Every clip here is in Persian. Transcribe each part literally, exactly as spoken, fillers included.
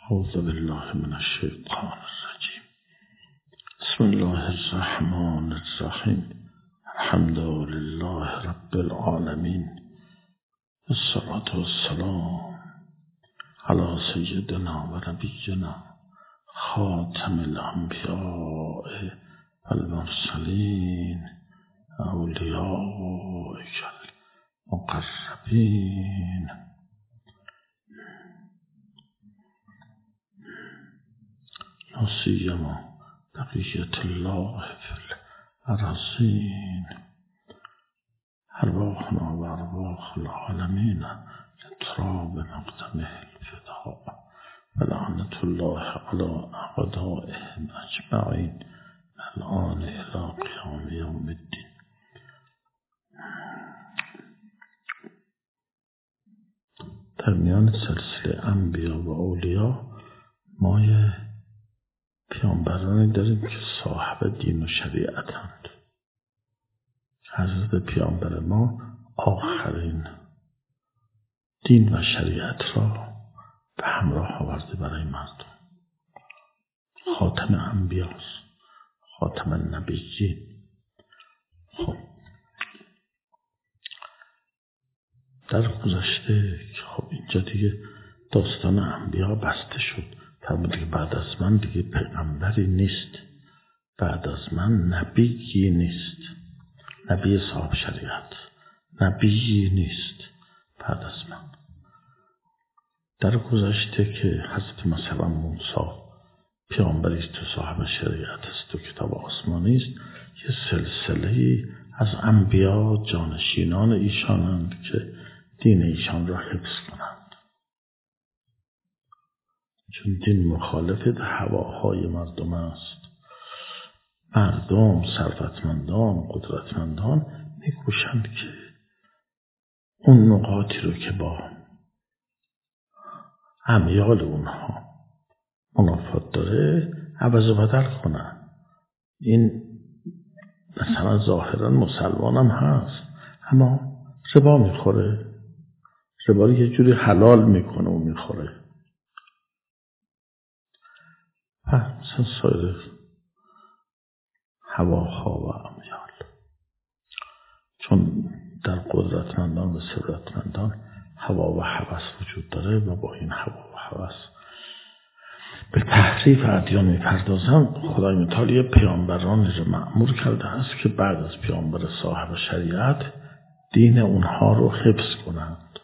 اعوذ بالله من الشیطان الرجیم. بسم الله الرحمن الرحیم. الحمد لله رب العالمین. الصلاة والسلام علی سیدنا و نبینا خاتم الانبیاء والمرسلین اولیاء المقربین. لا سیما بقیة الله فی الارضین ارواحنا و ارواح العالمین لتراب مقدمه الفداء و لعنة الله علی اعدائهم اجمعین الآن الى قیام یوم الدین. در میان سلسله انبیا و اولیا ما یه پیامبرانی داریم که صاحب دین و شریعتند. حضرت پیامبر ما آخرین دین و شریعت را به همراه آورده برای مردم. خاتم انبیاست، خاتم النبیین. خب در گذشته که خب اینجا دیگه داستان انبیا بسته شد. فرمود که بعد از من دیگه پیغمبری نیست، بعد از من نبیی نیست، نبی صاحب شریعت نبیی نیست بعد از من. در گذشته که حضرت مثلا موسی پیامبری است و صاحب شریعت است و کتاب آسمانی است، یه سلسله از انبیا جانشینان ایشانند که دین ایشان را حفظ کنند، چون دین مخالف هواهای مردم است. مردم ثروتمندان قدرتمندان میکوشند که اون نقاطی رو که با امیال اونها منافات داره عوض و بدل کنن. این مثلا ظاهرا مسلمان هم هست اما ربا میخوره، ربا رو یه جوری حلال میکنه و میخوره. مثلا سایر هواها و امیال، چون در قدرتمندان و ثروتمندان هوا و هوس وجود داره و با این هوا و هوس به تحریف ادیان میپردازن. خدای متعال پیامبران رو مأمور کرده است که بعد از پیامبر صاحب شریعت دین اونها رو حفظ کنند.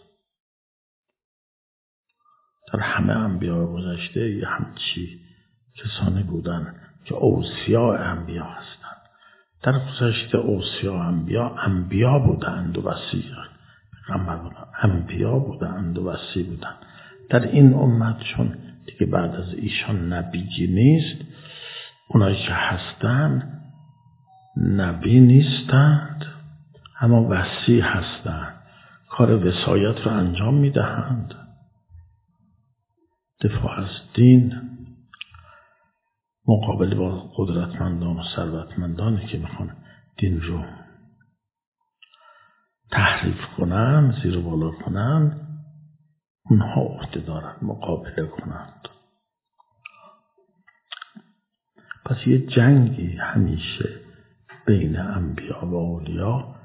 در همه انبیاء گذشته یه همچی کسانی بودن که اوصیاء انبیا هستند. در گذشته اوصیاء انبیا انبیا بودند و وصی پیغمبر بودند، انبیا بودند و وصی بودند. در این امت چون دیگه بعد از ایشان نبی نیست، اونایی که هستند نبی نیستند اما وصی هستند، کار وصایت رو انجام میدهند، دفاع از دین مقابل با قدرتمندان و ثروتمندانی که میخوان دین رو تحریف کنن، زیر و بالا کنن، اونها عهده دارن مقابله کنند. پس یه جنگی همیشه بین انبیا و اولیا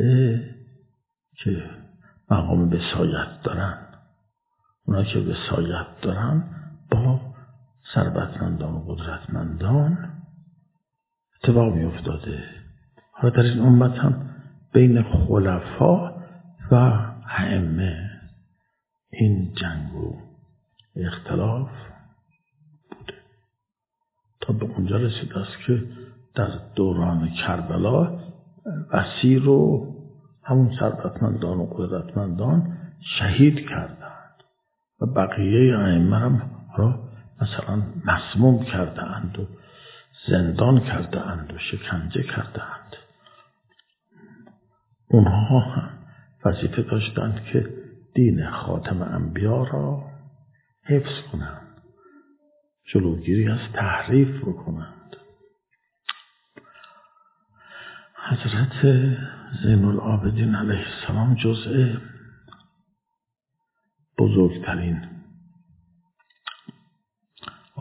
که مقام وصایت دارن، اونا که وصایت دارن با ثروتمندان و قدرتمندان اتفاق می افتاده. حالا در این امت هم بین خلفا و ائمه این جنگ و اختلاف بوده تا به اونجا رسیده است که در دوران کربلا وصی رو همون ثروتمندان و قدرتمندان شهید کردند و بقیه ائمه هم را مثلا مسموم کرده اند و زندان کرده اند و شکنجه کرده اند. اونها هم وظیفه داشتند که دین خاتم انبیا را حفظ کنند، جلوگیری از تحریف بکنند. حضرت زین العابدین علیه السلام جزء بزرگترین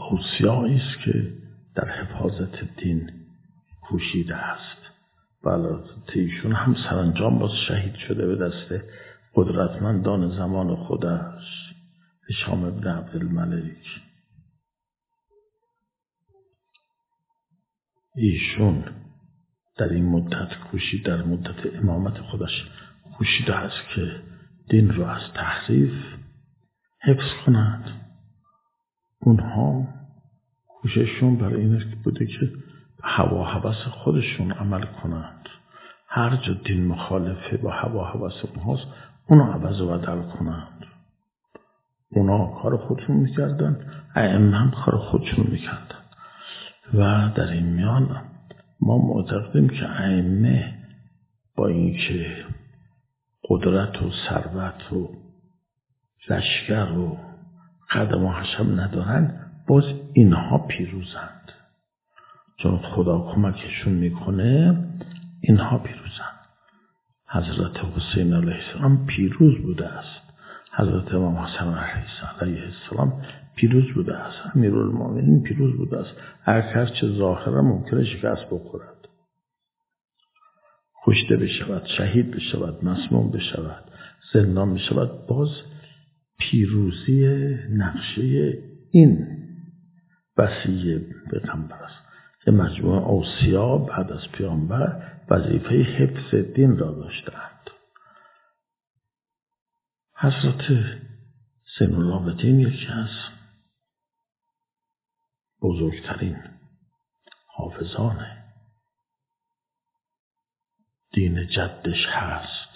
اوصیایی است که در حفاظت دین کوشیده است. بله ایشون هم سرانجام باز شهید شده به دست قدرتمندان زمان خودش، هشام ابن عبدالملک. ایشون در این مدت کوشید، در مدت امامت خودش کوشیده است که دین رو از تحریف حفظ کند. اونها کوشششون برای این بوده که هوا هوس خودشون عمل کنند. هر جا دین مخالفه با هوا هوس اونهاست اونو عوض و بدل کنند. اونا کار خودشون میکردن، ائمه هم کار خودشون میکردن. و در این میان ما معتقدیم که ائمه با اینکه قدرت و ثروت و لشکر و قدم و حشم ندارن، باز اینها پیروزند، چون خدا کمکشون میکنه اینها پیروزند. حضرت حسین علیه السلام پیروز بوده است، حضرت امام حسن علیه السلام پیروز بوده است، امیرالمومنین پیروز بوده است. هرچه ظاهرا ممکنه شکست بخورد، کشته بشود، شهید بشود، مسموم بشود، زندان بشود، باز پیروزی نقشه این وصیه پیغمبر است که مجموعه اوصیا بعد از پیامبر وظیفه حفظ دین را داشتند. حضرت زین العابدین یکی از بزرگترین حافظان دین جدش هست.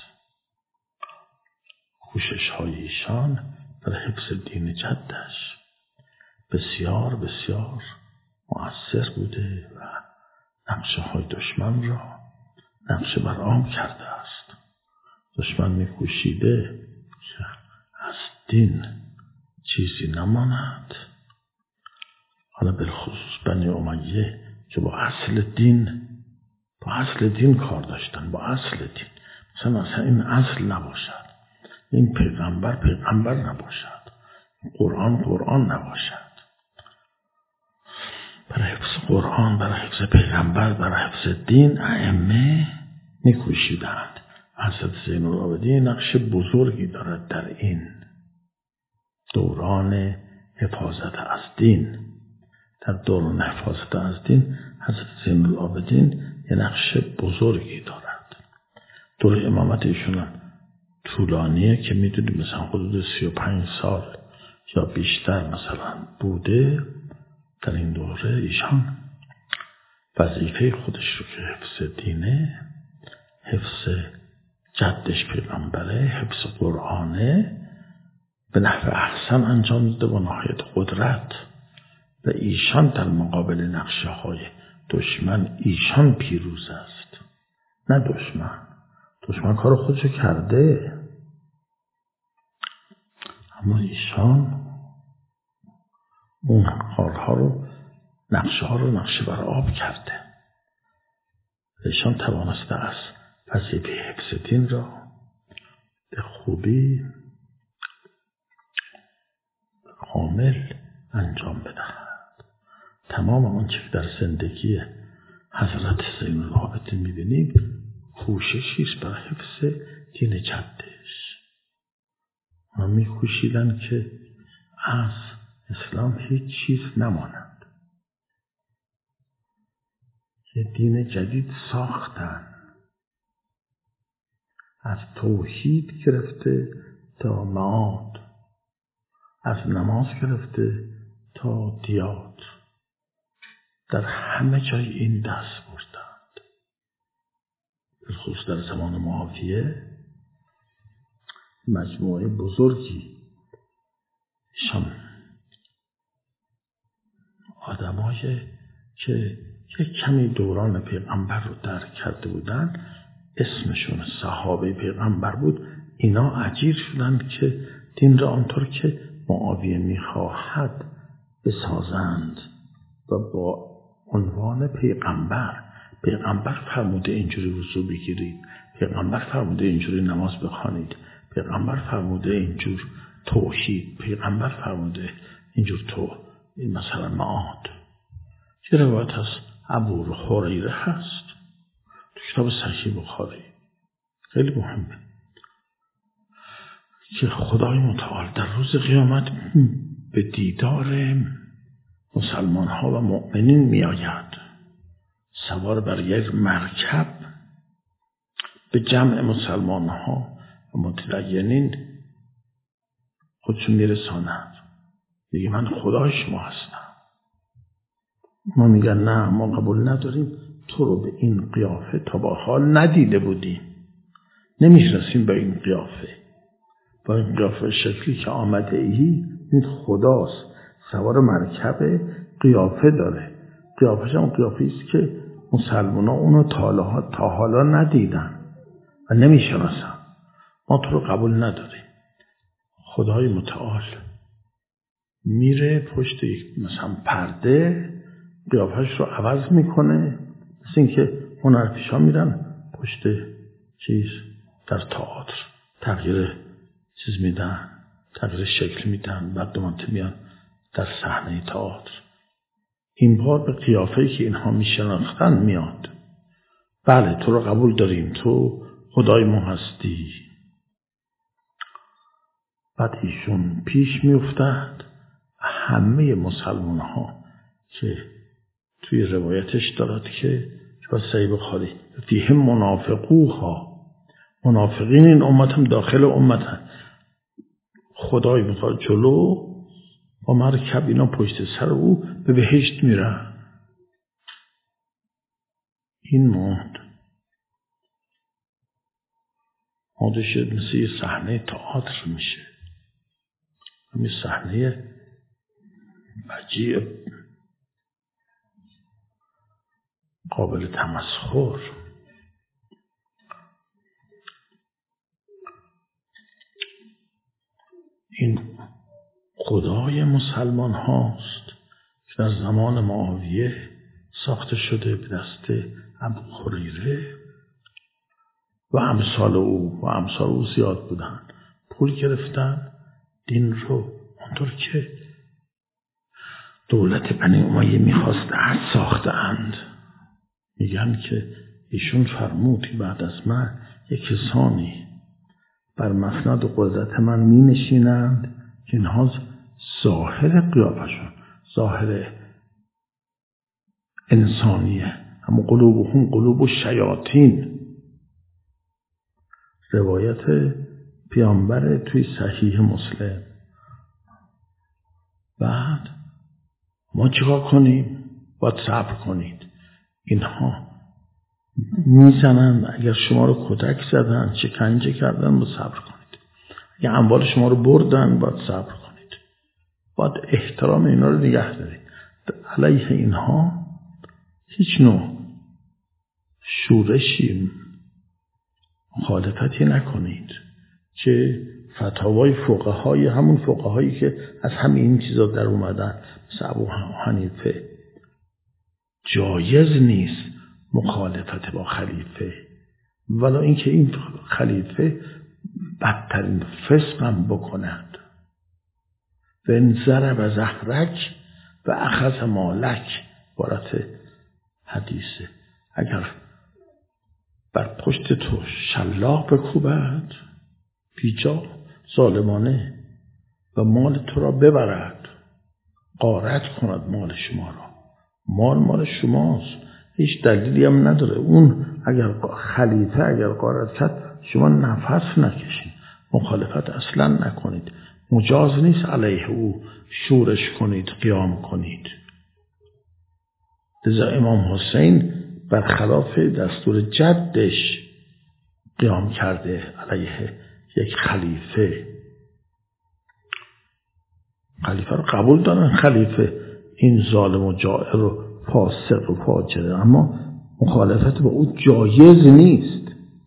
کوشش های ایشان در حفظ دین جدش بسیار بسیار مؤثر بوده و نقشه های دشمن را نقشه برآم کرده است. دشمن می کوشیده که از دین چیزی نماند. حالا بالخصوص بنی امیه که با اصل دین با اصل دین کار داشتن، با اصل دین، مثلا اصلا این اصل نباشد، این پیغمبر پیغمبر نباشد، قرآن قرآن نباشد. برای حفظ قرآن، برای حفظ پیغمبر، برای حفظ دین ائمه می‌کوشیدند. حضرت زین العابدین نقش بزرگی دارد در این دوران حفاظت از دین. در دوران حفاظت از دین حضرت زین العابدین یه نقش بزرگی دارد. دوره امامت ایشون هم طولانیه که میدونیم مثلا حدود سی و پنج سال یا بیشتر مثلا بوده. در این دوره ایشان وظیفه خودش رو که حفظ دینه، حفظ جدش پیغمبره، حفظ قرآنه به نحو احسن انجام داده با نهایت قدرت. و ایشان در مقابل نقشه های دشمن ایشان پیروز است، نه دشمن. دشمن کار خودشو کرده، اما ایشان اون کارها رو، نقشه ها رو نقشه بر آب کرده. ایشان توانسته است وظیفه حفظ دین را به خوبی کامل انجام بدهد. تمام آنچه که در زندگی حضرت زین العابدین می‌بینیم کوششی است برای حفظ دین جدش. ما می‌کوشیدن که از اسلام هیچ چیز نماند. یه دین جدید ساختن، از توحید گرفته تا معاد، از نماز گرفته تا دیات، در همه جای این دست بردند. بالخصوص در زمان معاویه مجموعه بزرگی شام آدمایی که یک کمی دوران پیغمبر رو درک کرده بودن، اسمشون صحابه پیغمبر بود، اینا اجیر شدند که دین را آنطور که معاویه میخواهد بسازند و با عنوان پیغمبر پیغمبر فرموده اینجوری وضو بگیرید، پیغمبر فرموده اینجوری نماز بخوانید، پیغمبر فرموده اینجور توحید، پیغمبر فرموده اینجور تو این مثلا معاد. یه روایت از ابو هریره هست تو کتاب صحیح بخاری، خیلی مهمه، که خدای متعال در روز قیامت به دیدار مسلمان ها و مؤمنین می آید، سوار بر یک مرکب به جمع مسلمان ها و متدینین خودشون می رساند. میگه من خدای شما هستم. ما میگن نه، ما قبول نداریم، تو رو به این قیافه تا با حال ندیده بودیم، نمیشناسیم به این قیافه، با این قیافه شکلی که آمده ای، این خداست، سوار مرکب قیافه داره. قیافهش هم قیافه است که مسلمان ها اونو تا حالا ندیدن و نمیشناسن. ما تو رو قبول نداریم. خدای متعال میره پشت یک مثلا پرده، قیافهش رو عوض میکنه، مثل این که هنرپیشا میرن پشت چیز در تئاتر تغییر چیز میدن، تغییر شکل میدن، بعد دوباره میان در صحنه تئاتر. این بار به قیافه‌ای که اینها میشناختن میاد. بله تو رو قبول داریم، تو خدای ما هستی. بعد ایشون پیش میافتد، همه مسلمان ها که توی روایتش دارد که تو صحیح بخاری فیهم منافقوها، منافقین این امت هم داخل امت هم، خدای میخواد جلو با مرکب اینا پشت سر او به بهشت میرن. این مود مودش مثل یه صحنه تئاتر میشه، همین صحنه عجیب قابل تمسخر. این خدای مسلمان هاست که در زمان معاویه ساخته شده به دست ابو هریره و امثال او و امثال او زیاد بودن، پول گرفتن دین رو اونطور که دولت بنی امیه میخواسته از ساخته اند. میگن که ایشون فرمود که بعد از من یک کسانی بر مسند قدرت من می نشینند که اینها ظاهر قیافشون ظاهر انسانیه، اما قلوبهم قلوب شیاطین. روایت پیامبر توی صحیح مسلم. بعد ما چیکار کنیم؟ باید صبر کنید. اینها میزنن، اگر شما رو کتک زدن، شکنجه کردن، باید صبر کنید. اگر اموال شما رو بردن، باید صبر کنید. باید احترام اینا رو نگه دارید. علیه اینها هیچ نوع شورشی مخالفتی نکنید که فتاوای فقهای، همون فقهایی که از همین این چیزا در اومدن، مثل ابو حنیفه، جایز نیست مخالفت با خلیفه، ولی اینکه این خلیفه بدترین فسق هم بکند. و این ضرب زهرک و اخذ مالک، عبارت حدیثه، اگر بر پشت تو شلاق بکوبد بیجا ظالمانه و مال تو را ببرد، غارت کند مال شما را، مال مال شماست، هیچ دلیلی هم نداره. اون اگر خلیفه اگر غارت کرد شما نفس نکشید، مخالفت اصلا نکنید، مجاز نیست علیه او شورش کنید، قیام کنید. لذا امام حسین برخلاف دستور جدش قیام کرده علیه یک خلیفه. خلیفه رو قبول دارن، خلیفه این ظالم و جائر و فاسق و فاجره، اما مخالفت با او جایز نیست.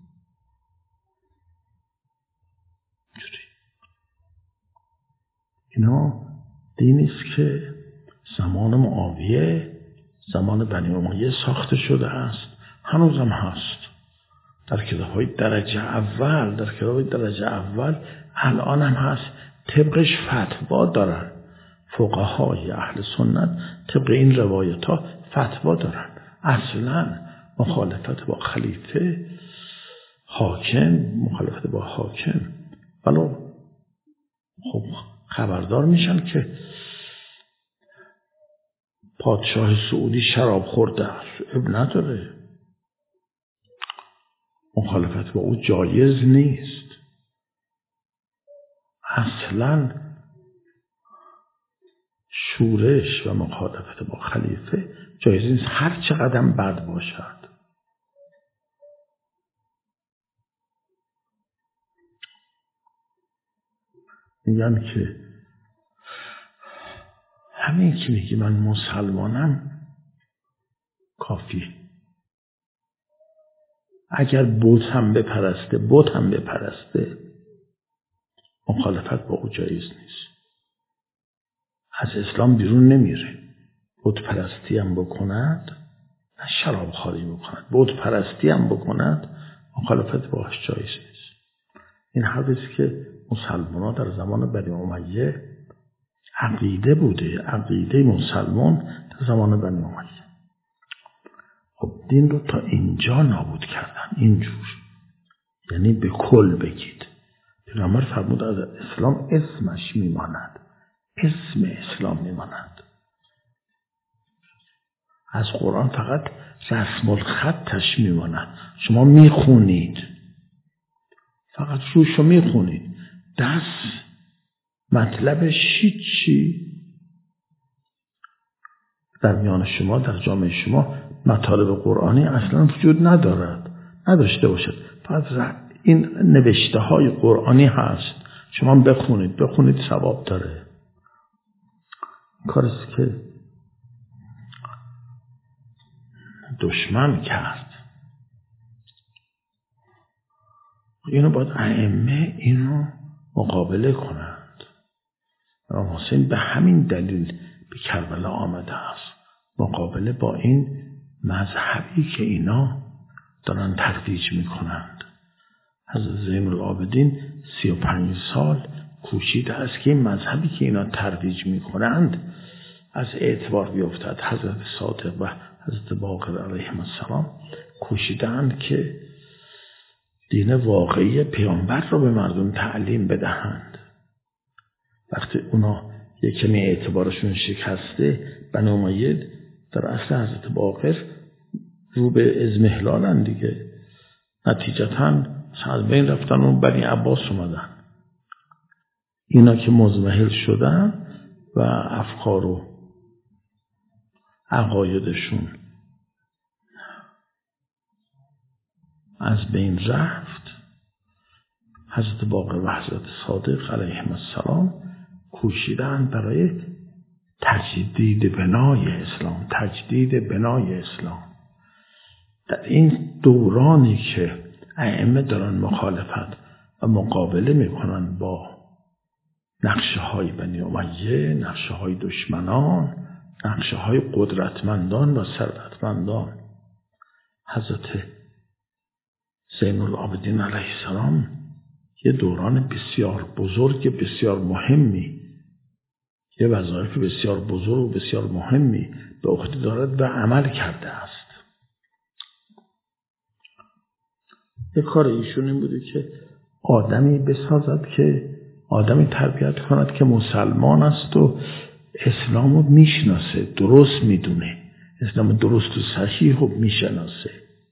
اینا دینی است که زمان معاویه، زمان بنی امیه ساخته شده است، هنوز هم هست در کتاب‌های درجه اول، در کتاب‌های درجه اول الان هم هست. طبقش فتوا دارن، فقهای اهل سنت طبق این روایت ها فتوا دارن اصلا مخالفت با خلیفه حاکم مخالفت با حاکم ولو خب خبردار میشن که پادشاه سعودی شراب خورده است اب نداره مخالفت با او جایز نیست اصلا شورش و مخالفت با خلیفه جایز نیست هر چقدر بد باشد میگن که همین که میگی من مسلمانم کافی اگر بت هم بپرسته بت هم بپرسته مخالفت با او جایز نیست از اسلام بیرون نمیره بت پرستی هم بکند نه شراب خواری بکند بت پرستی هم بکند مخالفت باش جایز نیست این حدیثی که مسلمان ها در زمان بنی امیه عقیده بوده عقیده مسلمان در زمان بنی امیه خب دین رو تا اینجا نابود کردن اینجور یعنی به کل بگید پیغمبر فرمود از اسلام اسمش میماند اسم اسلام میماند از قرآن فقط رسم الخطش میماند شما میخونید فقط روشو میخونید دست مطلبش هیچی در میان شما در جامعه شما مطالب قرآنی اصلا وجود ندارد نداشته باشد فقط این نوشته های قرآنی هست شما بخونید بخونید ثواب داره کاریست که دشمن کرد اینو باید ائمه اینو مقابله کنند امام حسین به همین دلیل به کربلا آمده است مقابله با این مذهبی که اینا دارن ترویج میکنند حضرت زین العابدین سی و پنج سال کوشیده است که این مذهبی که اینا ترویج میکنند از اعتبار بیفتد حضرت صادق و حضرت باقر علیهم السلام کوشیدند که دین واقعی پیامبر رو به مردم تعلیم بدهند وقتی اونا یک کمی اعتبارشون شکسته بنی امیه در اصل حضرت باقر رو به اضمحلالن دیگه نتیجتاً از بین رفتن و بنی عباس اومدن اینا که مضمحل شدن و افکار و عقایدشون از بین رفت حضرت باقر و حضرت صادق علیهم السلام کوشیدن برای تجدید بنای اسلام تجدید بنای اسلام در این دورانی که ائمه دارن مخالفت و مقابله میکنن با نقشه های بنی امیه نقشه های دشمنان نقشه های قدرتمندان و ثروتمندان حضرت زین العابدین علیه السلام یه دوران بسیار بزرگ بسیار مهمی یه وظایف بسیار بزرگ و بسیار مهمی به عهده دارد و عمل کرده است یه کار ایشون این بوده که آدمی بسازد که آدمی تربیت کند که مسلمان است و اسلام رو میشناسه درست میدونه اسلام درست و صحیح رو میشناسه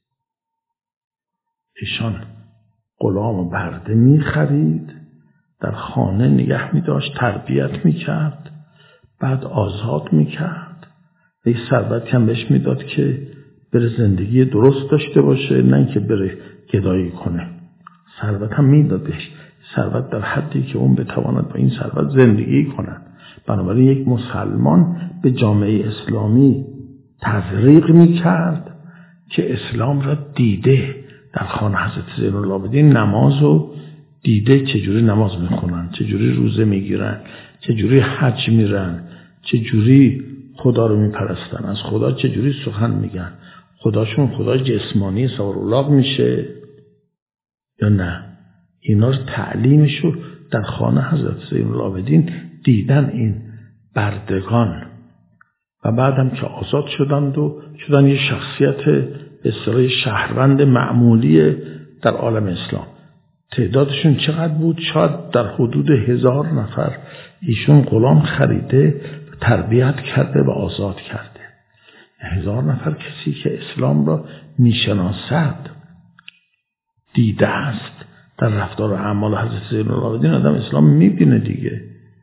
ایشان غلام و برده میخرید در خانه نگه میداشت تربیت میکرد بعد آزاد میکرد و یه ثروتی هم بهش میداد که بره زندگی درست داشته باشه نه اینکه بره گدایی کنه ثروت هم میداد بهش ثروت در حدی که اون بتواند با این ثروت زندگی کند بنابراین یک مسلمان به جامعه اسلامی تزریق میکرد که اسلام را دیده در خانه حضرت زین العابدین نماز رو دیده چجوری نماز میخونن چجوری روزه میگیرن چجوری حج میرن چجوری خدا رو میپرستن از خدا چجوری سخن میگن خداشون خدا جسمانی سوار اولاغ میشه یا نه اینا رو تعلیمش رو در خانه حضرت زین العابدین دیدن این بردگان و بعدم که آزاد شدند و شدن یه شخصیت به اصطلاح شهروند معمولی در عالم اسلام. تعدادشون چقدر بود؟ شاید در حدود هزار نفر ایشون غلام خریده، تربیت کرده و آزاد کرده. هزار نفر کسی که اسلام را میشناسد، دیده است در رفتار و اعمال حضرت زین العابدین، آدم اسلام میبینه دیگه.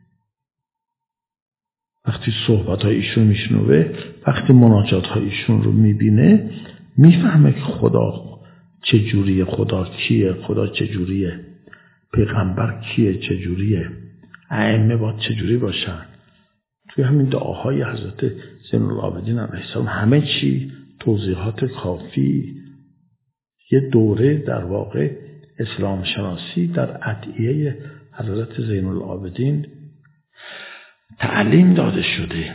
وقتی صحبت های ایشون میشنوه، وقتی مناجات های ایشون رو میبینه، میفهمه که خدا چجوریه، خدا کیه، خدا چجوریه، پیغمبر کیه، چجوریه، ائمه باید چجوری باشن. توی همین دعاهای حضرت زین العابدین علیه السلام همه چی توضیحات کافی، یه دوره در واقع اسلام شناسی در ادعیه حضرت زین العابدین تعلیم داده شده.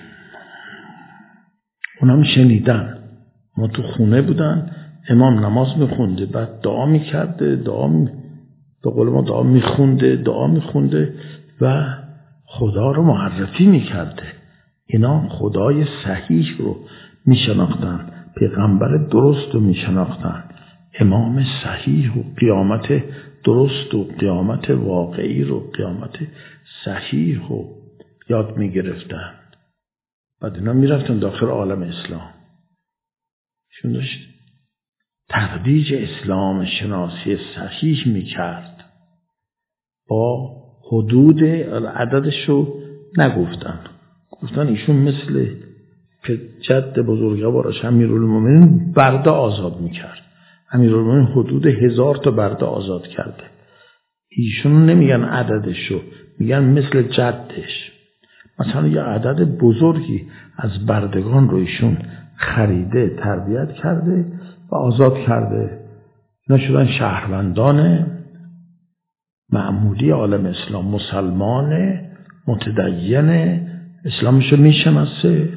اونم شنیدن. ما تو خونه بودن، امام نماز میخونده، بعد دعا میکرده، دعا می... به قول ما دعا میخونده دعا میخونده و خدا رو معرفی میکرده. اینا خدای صحیح رو میشناختن، پیغمبر درست رو میشناختن، امام صحیح و قیامت درست و قیامت واقعی رو، قیامت صحیح رو یاد میگرفتن. بعد اینا میرفتن داخل عالم اسلام. شون داشت ترویج اسلام شناسی صحیح میکرد. با حدود عددش رو نگفتن، گفتن ایشون مثل که جد بزرگوارش امیرالمومنین برده آزاد میکرد. امیرالمومنین حدود هزار تا برده آزاد کرده. ایشون نمیگن عددش رو، میگن مثل جدش. مثلا یه عدد بزرگی از بردگان رو ایشون خریده، تربیت کرده و آزاد کرده. اینا شدن شهروندان معمولی عالم اسلام، مسلمان متدین، اسلامشو میشناسه.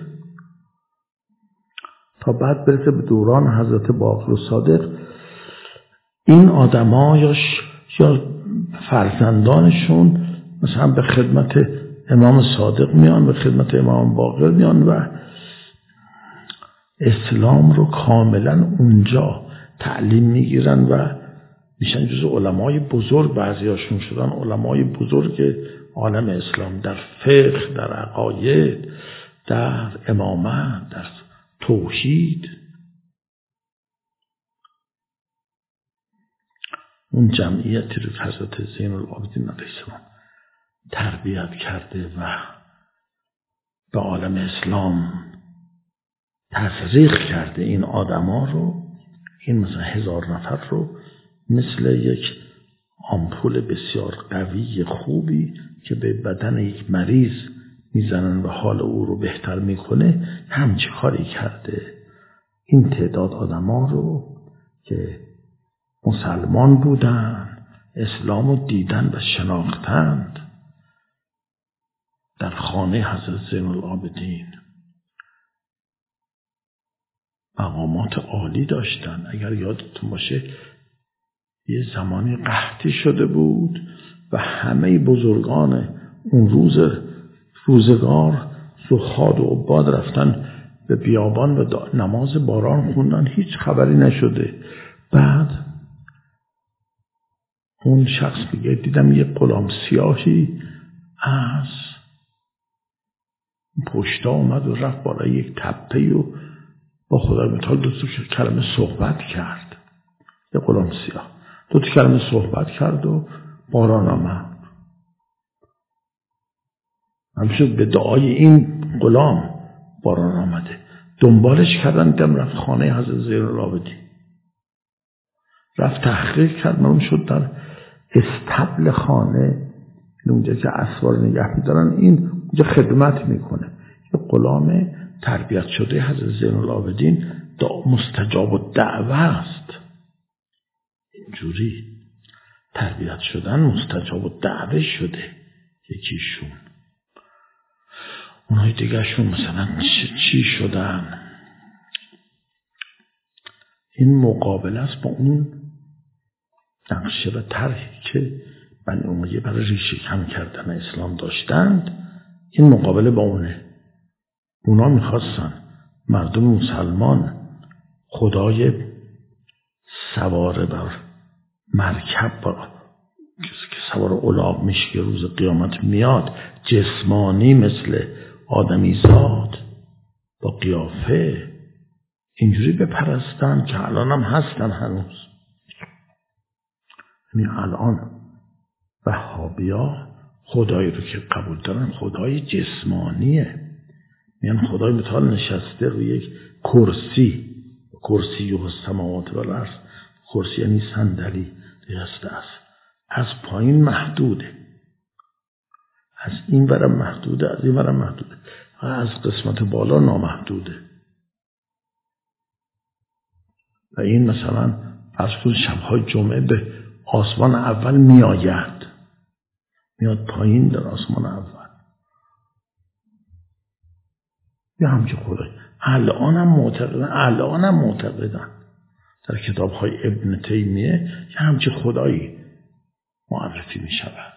تا بعد برسه به دوران حضرت باقر صادق، این آدما یا یا فرزندانشون مثلا به خدمت امام صادق میان، به خدمت امام باقر میان و اسلام رو کاملا اونجا تعلیم میگیرن و میشن جزو علمای بزرگ. بعضیاشون شدن علمای بزرگ عالم اسلام در فقه، در عقاید، در امامت، در توحید. اون جمعیتی رو که حضرت زین العابدین علیه السلام تربیت کرده و به عالم اسلام تزریق کرده، این آدما رو، این مثلا هزار نفر رو مثل یک آمپول بسیار قوی خوبی که به بدن یک مریض میزنن و حال او رو بهتر میکنه، همچی کاری کرده. این تعداد آدما رو که مسلمان بودن، اسلام رو دیدن و شناختند، در خانه حضرت زین العابدین مقامات عالی داشتن. اگر یادتون باشه یه زمانی قحطی شده بود و همه بزرگان اون روز روزگار زهاد و عباد رفتن به بیابان و نماز باران خوندن، هیچ خبری نشده. بعد اون شخص میگه دیدم یه غلام سیاهی از پشتا اومد و رفت بالای یک تپه‌ای و با خدای متعال دو تا کلمه صحبت کرد. یه غلام سیاه دو تا کلمه صحبت کرد و باران آمد. همچنین به دعای این غلام باران آمده. دنبالش کردن، دیدم رفت خانه حضرت زین العابدین، رفت تحقیق کرد، معلوم شد در استبل خانه، اونجا که اسوار نگه می‌دارن، این اونجا خدمت میکنه. یه غلام تربیت شده حضرت زین العابدین، مستجاب الدعوه است. اینجوری تربیت شدن، مستجاب الدعوه شده یکیشون. اونهای دیگرشون مثلا چی شدن؟ این مقابله است با اون نقشه و طرحی که بنی امیه برای ریشه کم کردن اسلام داشتند. این مقابله با اونه. اونا میخواستن مردم مسلمان خدای سواره بر مرکب بر که سوار الاغ میشه که روز قیامت میاد، جسمانی مثل آدمی زاد با قیافه، اینجوری بپرستن که الان هم هستن هنوز. یعنی الان وهابیا خدایی رو که قبول دارن خدای جسمانیه، یعنی خدای متعال نشسته روی یک کرسی، کرسی و السماوات و الارض. کرسی یعنی صندلی نشسته است، از پایین محدوده، از این برم محدوده، از این برم محدوده، و از قسمت بالا نامحدوده. و این مثلا از کل شبهای جمعه به آسمان اول می آید، میاد پایین در آسمان اول. یا همچه خدای الان هم معتقدن الان هم معتقدن در کتاب های ابن تیمیه که همچه خدایی معرفی می شود.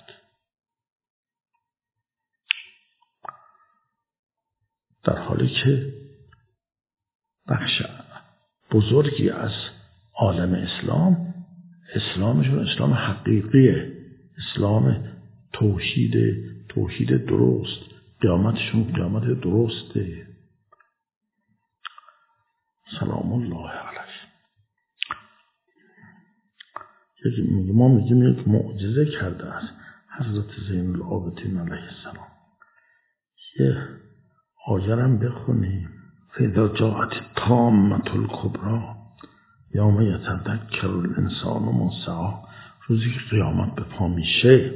در حالی که بخش بزرگی از عالم اسلام، اسلامشون اسلام حقیقیه، اسلام توحید توحید درست، قیامتشون قیامت درسته. سلام الله علیه. میگه ما میگیم یک معجزه کرده است حضرت زین العابدین علیه السلام. یه آیه هم بخونیم. فاذا جاءت الطامة الکبری یوم یتذکر الانسان ما سعی. روزی که قیامت به پا میشه،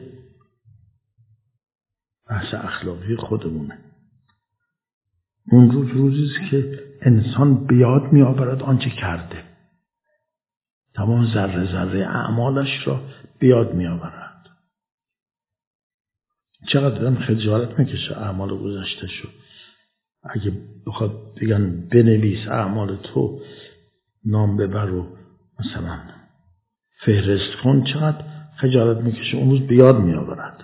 بحث اخلاقی خودمونه. اون روز روزیست که انسان بیاد میآورد آنچه کرده، تمام ذره ذره اعمالش را بیاد میآورد. چقدر دارم خجالت میکشه اعمال گذشته شو. اگه بخواد بگن بنویس اعمال تو، نام ببر و مثلا فهرست کن، چقدر خجالت میکشه. اون روز بیاد میآورد.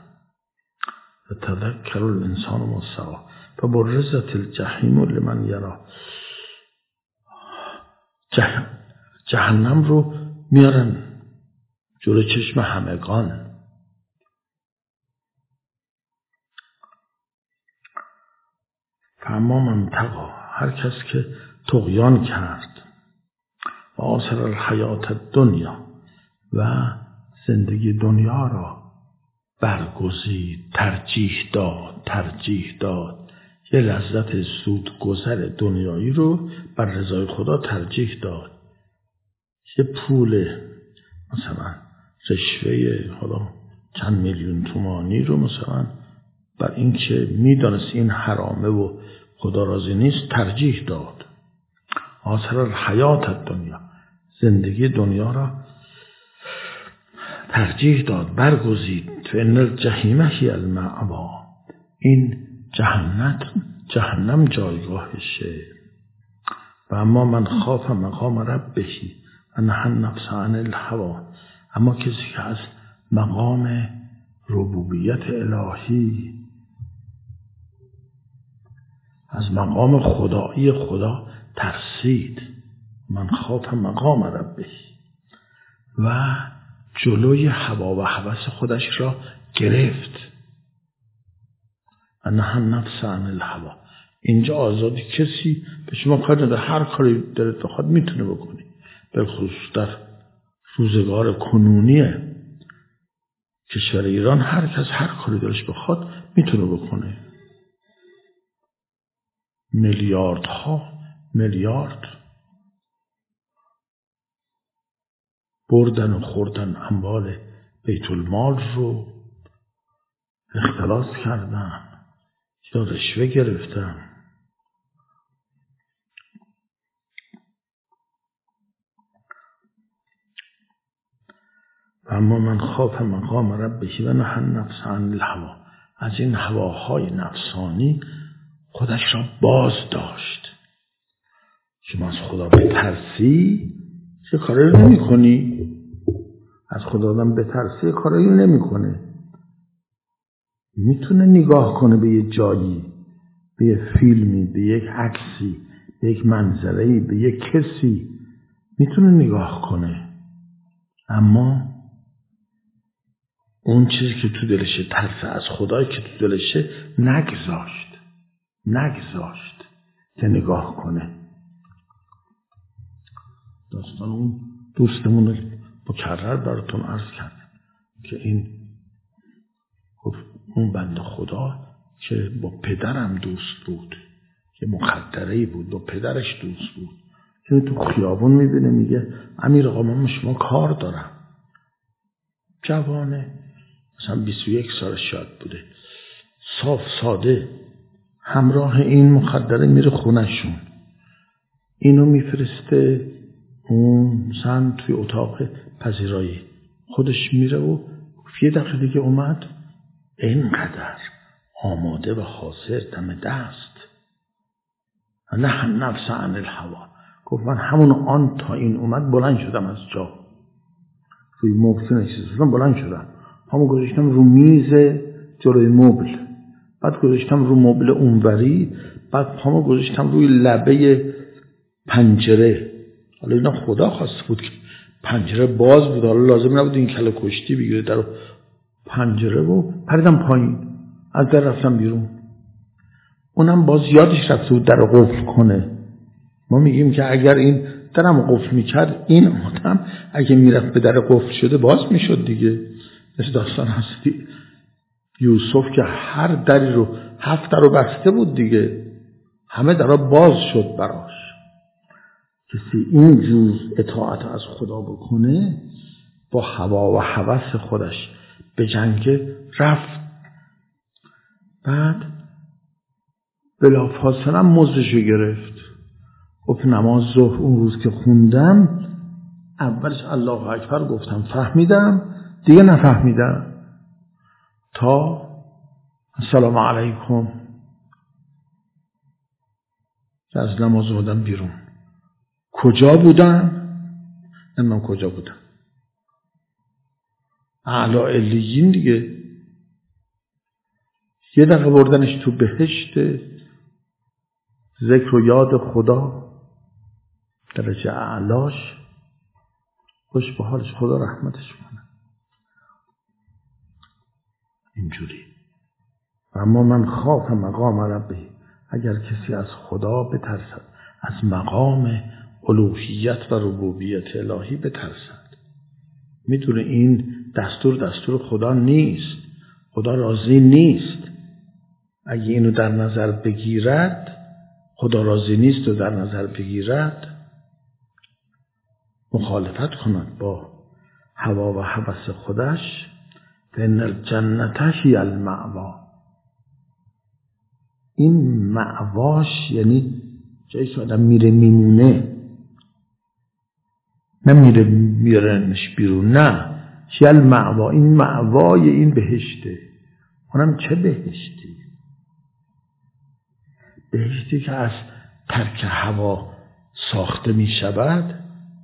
تذکر الانسان ما سعی فبرزت الجحیم لمن یری. جه... جهنم رو میارن جلو چشم همگان. فاما من طغی، هر کس که طغیان کرد، و آثر الحیات الدنیا، و زندگی دنیا را برگزید، ترجیح داد ترجیح داد یه لذت زود گذر دنیایی رو بر رضای خدا ترجیح داد. یه پول مثلا رشوه حالا چند میلیون تومانی رو مثلا بر این که میدانست این حرامه و خدا راضی نیست ترجیح داد. آثر الحیات دنیا، زندگی دنیا را ترجیح داد، برگزید. فان الجحیم هی المأوی، این جهنم جهنم جایگاهشه. و اما من خاف مقام ربه و نهی النفس عن الهوی، اما کسی که از مقام ربوبیت الهی، از مقام خدایی خدا ترسید، من خاف مقام ربه، و جلوی هوا و هوس خودش را گرفت. و نهی النفس عن الهوی، اینجا آزادی کسی به شما کار نداره، هر کاری دلت بخواد میتونه بکنی. به خصوص در روزگار کنونی کشور ایران هر کس هر کاری دلش بخواد میتونه بکنه. میلیاردها میلیارد بردن و خوردن اموال بیت المال رو اختلاس کردن یا رشوه گرفتن. اما من خاف مقام ربه و نهی النفس عن الهوی، از این هواهای نفسانی خودش را باز داشت. شما از خدا بترسی چه کاری رو نمی کنی؟ از خدا آدم بترسی کاری رو نمی کنه. میتونه نگاه کنه به یه جایی، به یه فیلمی، به یک عکسی، به یک منظره‌ای، به یک کسی میتونه نگاه کنه، اما اون چیزی که تو دلشه، ترس از خدایی که تو دلشه نگذاشت نگذاشت که نگاه کنه. داستان اون دوستمون رو مکرر براتون عرض کرد که این گفت اون بنده خدا که با پدرم دوست بود، که مخدره‌ای بود، با پدرش دوست بود، که تو خیابون میبینه میگه امیر آقا من شما کار دارم. جوانه، مثلا بیست و یک سال شاید بوده، صاف ساده، همراه این مخدره میره خونهشون، اینو میفرسته اون مثلا توی اتاق پذیرایی، خودش میره و یه دقیقه دیگه اومد، اینقدر آماده و حاضر دم دست، نه نفس عن الهوا، گفت من همون آن تا این اومد بلند شدم از جا، روی مبل نشستم بلند شدم، همون گذاشتم رو میز جلوی مبل، بعد گذاشتم رو مبل اونوری، بعد پامو گذاشتم روی لبه پنجره. حالا اینا خدا خواسته بود که پنجره باز بود، حالا لازم نبود این کله کشتی بگیره در پنجره، و پریدم پایین، از در رفتم بیرون. اونم باز یادش رفته بود در قفل کنه. ما میگیم که اگر این درم قفل میکرد، این آدم اگه میرفت به در قفل شده باز میشد دیگه. مثل داستان هستی یوسف که هر دری رو هفت در رو بسته بود دیگه، همه درها باز شد براش. کسی این جور اطاعت از خدا بکنه، با هوا و هوس خودش به جنگ رفت. بعد بلافاصله مزدشو گرفت، گفت نماز ظهر اون روز که خوندم اولش الله اکبر گفتم، فهمیدم، دیگه نفهمیدم، تا السلام علیکم از نماز اومدم بیرون. کجا بودم؟ نمیدونم کجا بودم، اعلی علیین دیگه. یه دقیقه بردنش تو بهشت، ذکر و یاد خدا درجه اعلاش، خوش به حالش، خدا رحمتش کنه. اینجوری. اما من خاف مقام ربی، اگر کسی از خدا بترسد، از مقام الوهیت و ربوبیت الهی بترسد، میدونه این دستور دستور خدا نیست، خدا راضی نیست. اگه اینو در نظر بگیرد، خدا راضی نیست و در نظر بگیرد، مخالفت کند با هوا و هوس خودش، فإن الجنة هی المأوا. این مأواش یعنی جایی که آدم میره میمونه، نه میره میرنش بیرون، نه، هی المأوا، این مأوای این بهشته. اونم چه بهشتی؟ بهشتی که از ترک هوا ساخته می شود.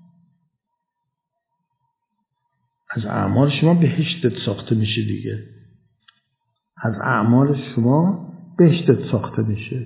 از اعمال شما بهشتت ساخته میشه دیگه، از اعمال شما بهشتت ساخته میشه.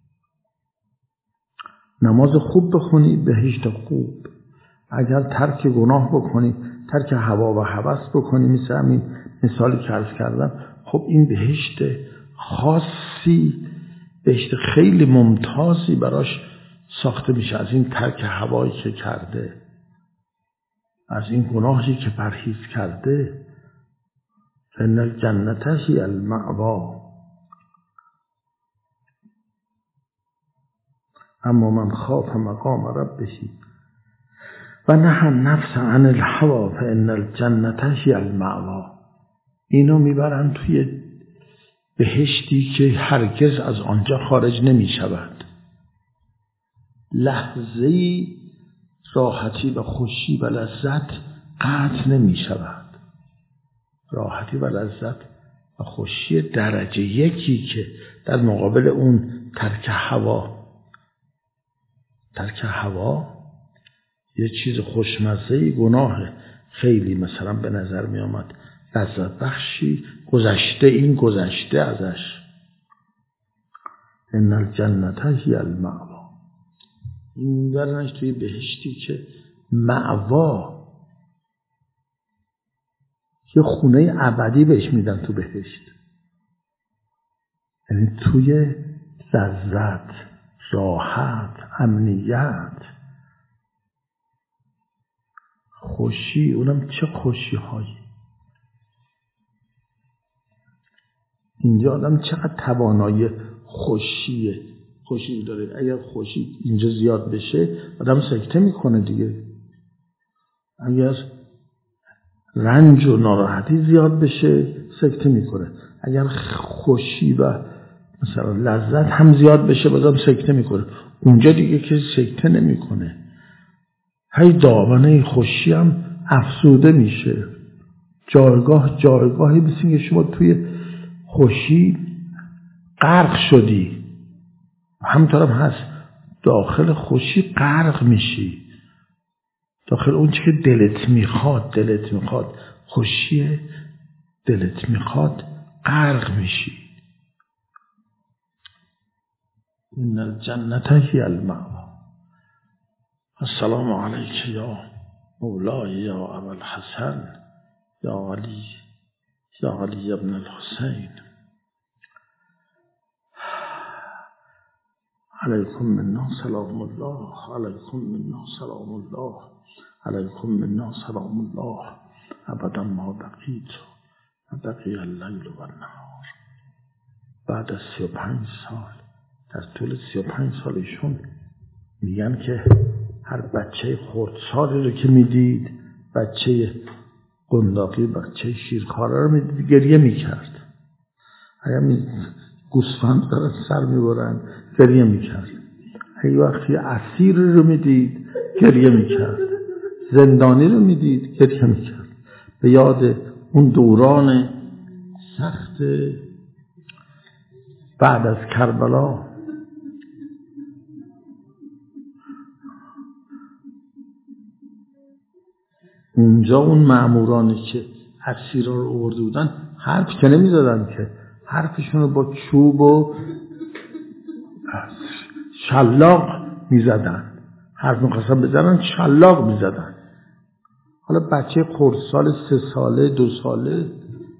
نماز خوب بخونی، بهشت خوب. اگر ترک گناه بکنی، ترک هوا و هوس بکنی، مثل همین مثالی که عرض کردم، خب این بهشت خاصی، بهشت خیلی ممتازی براش ساخته میشه، از این ترک هوایی که کرده، از این گناهی که پرهیز کرده. فإن الجنة هی المأوا. اما من خاف مقام ربه و نهى النفس عن الهوى فإن الجنة هی المأوا. اینو میبرن توی بهشتی که هرگز از آنجا خارج نمی شود. لحظه‌ای راحتی و خوشی و لذت قطع نمی شود. راحتی و لذت و خوشی درجه یکی که در مقابل اون ترک هوا، ترک هوا یه چیز خوشمزه‌ای، گناه خیلی مثلا به نظر می آمد لذت بخشی گذشته، این گذشته ازش. ان الجنة هی المأوا. این درنش توی بهشتی که مأوا، یه خونه ابدی بهش میدن تو بهشت، یعنی توی لذت، راحت، امنیت، خوشی. اونم چه خوشی هایی. اینجا آدم چقدر توانایی خوشیه خوشی داره. اگر خوشی اینجا زیاد بشه آدم سکته میکنه دیگه. اگر رنج و ناراحتی زیاد بشه سکته میکنه. اگر خوشی و مثلا لذت هم زیاد بشه بازم سکته میکنه. اونجا دیگه که سکته نمیکنه، هی دامنه خوشی هم افزوده میشه. جایگاه جایگاهی مثل که شما توی خوشی غرق شدی، همطورم هست داخل خوشی غرق میشی. داخل اون چی که دلت میخواد دلت میخواد خوشی دلت میخواد غرق میشی. ان الجنة هی المأوا. السلام علیک یا مولای یا ابوالحسن یا علی یا علی ابن الحسین. علیکم منا سلام الله، علیکم منا سلام الله، علیکم منا سلام الله ابدا ما بقیت و بقی اللیل و النهار. بعد از سی و پنج سال، در طول سی و پنج سالشون میگن که هر بچه خردسالی رو که میدید، بچه قنداقی، بچه شیرخواره رو میدید گریه میکرد. اگر می گوسفند دارن سر میبرن گریه میکرد. اگه وقتی اسیر رو میدید گریه میکرد. زندانی رو میدید گریه میکرد. به یاد اون دوران سخت بعد از کربلا. اونجا اون مأمورانی که اسیرا رو آورده بودن حرف که نمیزدن، که حرفشون رو با چوب و شلاق میزدن. حرف میخواستن بزنن شلاق میزدن. حالا بچه خردسال سه ساله، دو ساله،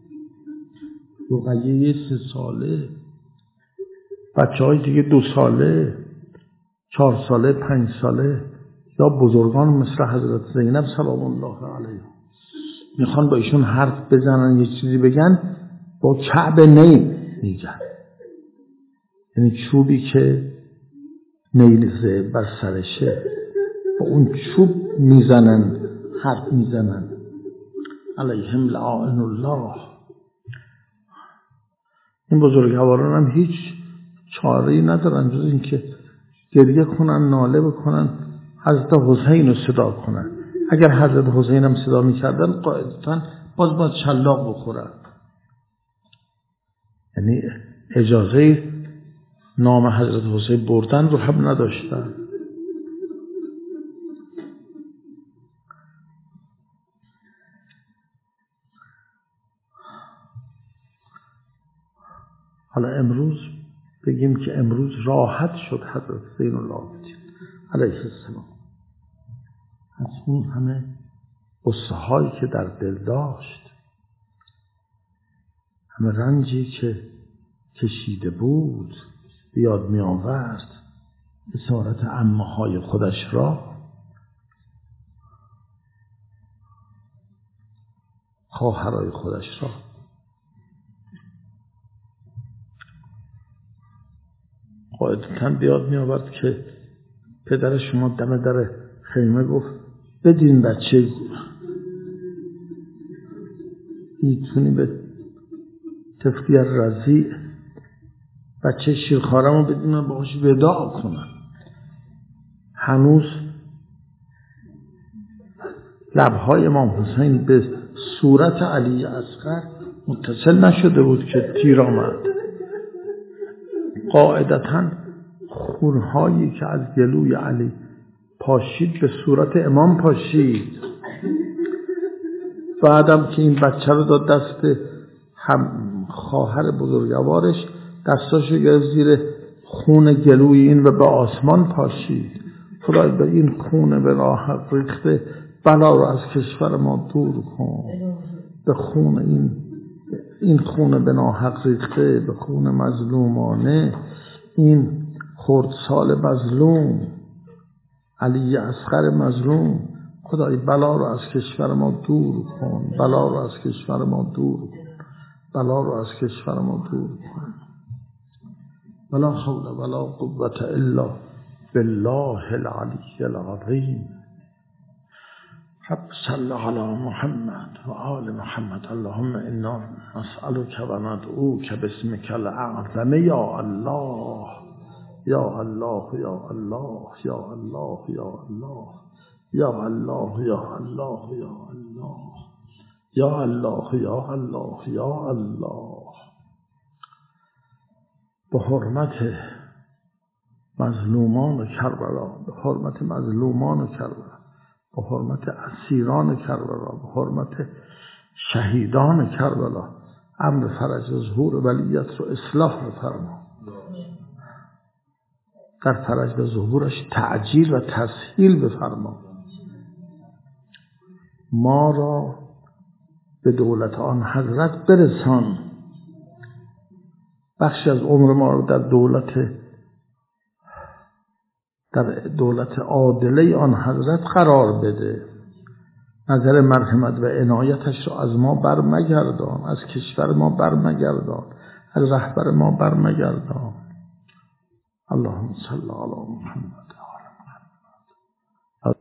رقیه سه ساله، بچه های دیگه دو ساله، چهار ساله، پنج ساله، یا بزرگان مثل حضرت زینب سلام الله علیها میخوان با ایشون حرف بزنن، یه چیزی بگن، با کعب نی میگن. یعنی چوبی که نیزه بر سرشه با اون چوب میزنن، حرف میزنن. علیهم لعائن الله. این بزرگواران هم هیچ چاره‌ای ندارن جز این که گریه کنن، ناله بکنن، حضرت حسین رو صدا کنن. اگر حضرت حسین هم صدا میکردن قاعدتاً باز باز شلاق بخورن. یعنی اجازه نام حضرت حسین بردن رو هم نداشتن. حالا امروز بگیم که امروز راحت شد حضرت زین العابدین علیه السلام از اون همه غصه هایی که در دل داشت، همه رنجی که کشیده بود، بیاد می آورد اسارت عمه های خودش را، خواهرای خودش را. قاعدتاً بیاد می آورد که پدر شما دم در خیمه گفت بدین بچه میتونی به طفلی رضیع بچه شیرخوارم رو بدین باهاش وداع کنن. هنوز لبهای امام حسین به صورت علی اصغر متصل نشده بود که تیر آمد. قاعدتاً خونهایی که از گلوی علی پاشید به صورت امام پاشید. بعدم که این بچه رو داد دست هم خواهر بزرگوارش، دستاشو گرفت زیر خون گلوی این و به آسمان پاشید. خدای به این خون به راه ریخته بلا رو از کشور ما دور کن. به خون این این خون به ناحق ریخته، به خون مظلومانه، این خردسال مظلوم، علی اصغر مظلوم، خدای بلا رو از کشور ما دور کن، بلا رو از کشور ما دور کن، بلا رو از کشور ما دور کن. ولا حول ولا قوة الا بالله العلی العظیم. رب صل علی محمد و آل محمد. اللهم انا نسألك و ندعوك باسمك الاعظم یا الله یا الله یا الله یا الله یا الله یا الله یا الله یا الله یا الله یا الله یا الله. به حرمت مظلومان کربلا، به حرمت مظلومان کربلا، به حرمت اسیران کربلا، به حرمت شهیدان کربلا، امر فرج و ظهور ولیت رو اصلاح بفرما. در فرج و ظهورش تعجیل و تسهیل بفرما. ما را به دولت آن حضرت برسان. بخش از عمر ما رو در دولت در دولت عادله آن حضرت قرار بده. نظر مرحمت و عنایتش رو از ما برمگردان، از کشور ما برمگردان، از رهبر ما برمگردان. اللهم صل علی محمد.